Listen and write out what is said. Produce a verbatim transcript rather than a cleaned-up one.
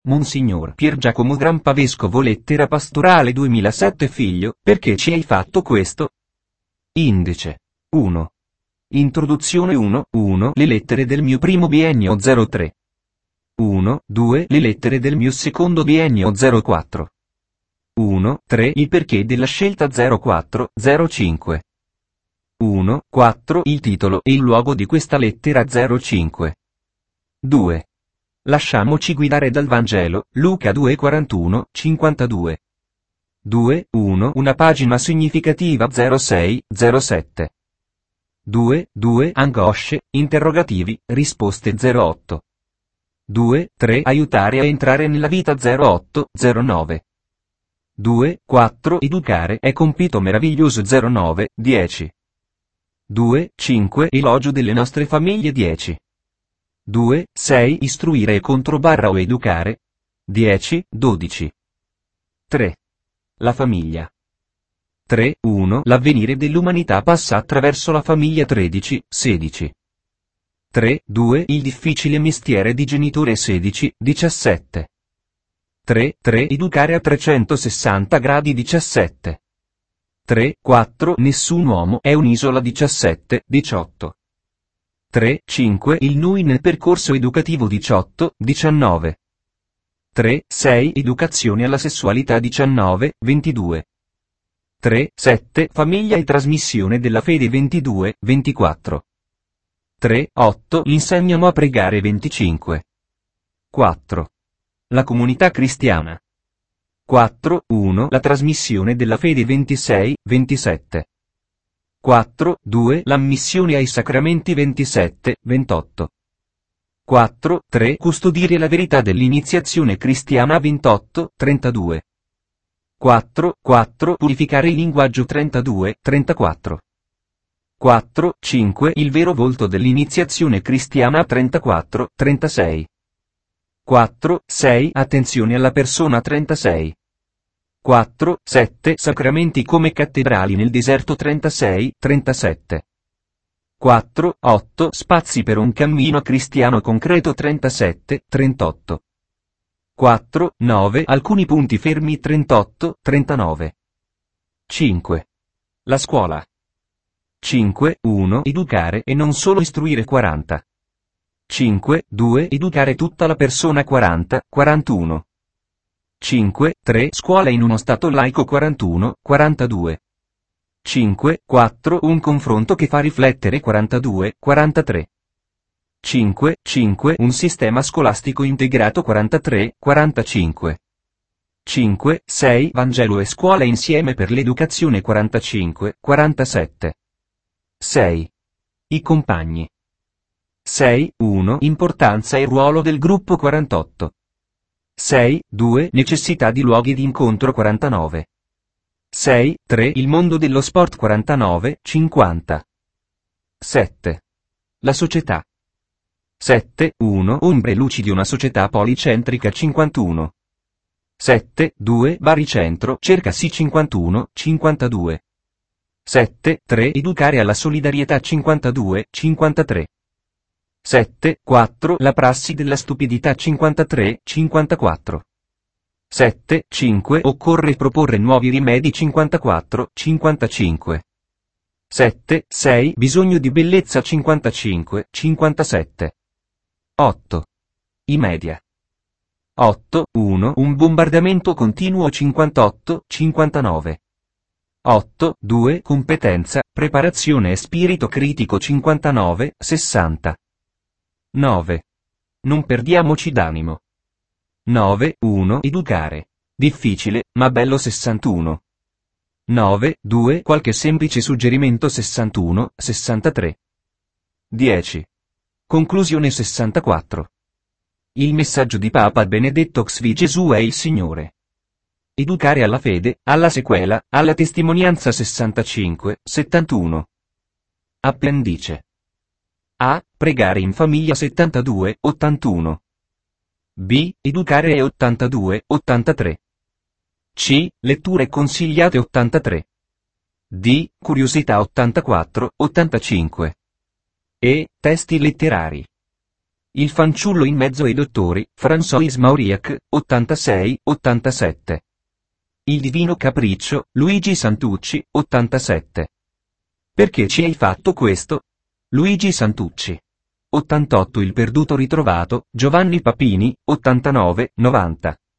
Monsignor Pier Giacomo Grampa Vescovo Lettera Pastorale duemilasette Figlio, perché ci hai fatto questo? Indice. uno. Introduzione uno, uno Le lettere del mio primo biennio zero tre. uno, due Le lettere del mio secondo biennio zero quattro. uno, tre Il perché della scelta zero quattro, zero cinque. uno, quattro Il titolo e il luogo di questa lettera zero cinque. due. Lasciamoci guidare dal Vangelo, Luca due quarantuno, cinquantadue. due, uno Una pagina significativa zero sei, zero sette. due, due Angosce, interrogativi, risposte zero otto. due, tre Aiutare a entrare nella vita zero otto, zero nove. due, quattro Educare è compito meraviglioso zero nove, dieci. due, cinque Elogio delle nostre famiglie dieci. due, sei Istruire e contro barra o educare. dieci, dodici. tre. La famiglia. tre, uno L'avvenire dell'umanità passa attraverso la famiglia tredici, sedici. tre, due Il difficile mestiere di genitore sedici, diciassette. tre, tre Educare a trecentosessanta gradi diciassette. tre, quattro Nessun uomo è un'isola diciassette, diciotto. tre, cinque Il noi nel percorso educativo diciotto, diciannove. tre, sei Educazione alla sessualità diciannove, ventidue. tre, sette Famiglia e trasmissione della fede ventidue, ventiquattro. tre, otto Insegnano a pregare venticinque. quattro. La comunità cristiana. quattro, uno La trasmissione della fede ventisei, ventisette. quattro, due L'ammissione ai sacramenti ventisette, ventotto. quattro, tre Custodire la verità dell'iniziazione cristiana ventotto, trentadue. quattro, quattro Purificare il linguaggio trentadue, trentaquattro. quattro, cinque Il vero volto dell'iniziazione cristiana trentaquattro, trentasei. quattro, sei Attenzione alla persona trentasei. quattro, sette Sacramenti come cattedrali nel deserto trentasei, trentasette. quattro, otto Spazi per un cammino cristiano concreto trentasette, trentotto. quattro, nove Alcuni punti fermi trentotto, trentanove. cinque. La scuola. cinque, uno Educare e non solo istruire quaranta. cinque, due Educare tutta la persona quaranta, quarantuno. cinque, tre Scuola in uno stato laico quarantuno, quarantadue. cinque, quattro Un confronto che fa riflettere quarantadue, quarantatré. cinque, cinque Un sistema scolastico integrato quarantatré, quarantacinque. cinque, sei Vangelo e scuola insieme per l'educazione quarantacinque, quarantasette. sei. I compagni. sei, uno Importanza e ruolo del gruppo quarantotto. sei, due Necessità di luoghi di incontro quarantanove. sei, tre Il mondo dello sport quarantanove, cinquanta. sette. La società. sette, uno Ombre e luci di una società policentrica cinquantuno. sette, due Baricentro cercasi cinquantuno, cinquantadue. sette, tre Educare alla solidarietà cinquantadue, cinquantatré. sette, quattro La prassi della stupidità cinquantatré, cinquantaquattro. sette, cinque Occorre proporre nuovi rimedi cinquantaquattro, cinquantacinque. sette, sei Bisogno di bellezza cinquantacinque, cinquantasette. otto. I media. otto, uno Un bombardamento continuo cinquantotto, cinquantanove. otto, due Competenza, preparazione e spirito critico cinquantanove, sessanta. nove. Non perdiamoci d'animo. nove, uno Educare. Difficile, ma bello sessantuno. nove, due Qualche semplice suggerimento sessantuno, sessantatré. dieci. Conclusione sessantaquattro. Il messaggio di Papa Benedetto X Gesù è il Signore. Educare alla fede, alla sequela, alla testimonianza sessantacinque, settantuno. Appendice. A. Pregare in famiglia settantadue, ottantuno. B. Educare e ottantadue, ottantatré. C. Letture consigliate ottantatré. D. Curiosità ottantaquattro, ottantacinque. E. Testi letterari. Il fanciullo in mezzo ai dottori, François Mauriac, ottantasei ottantasette. Il divino capriccio, Luigi Santucci, ottantasette. Perché ci hai fatto questo? Luigi Santucci. ottantotto Il perduto ritrovato, Giovanni Papini, ottantanove novanta.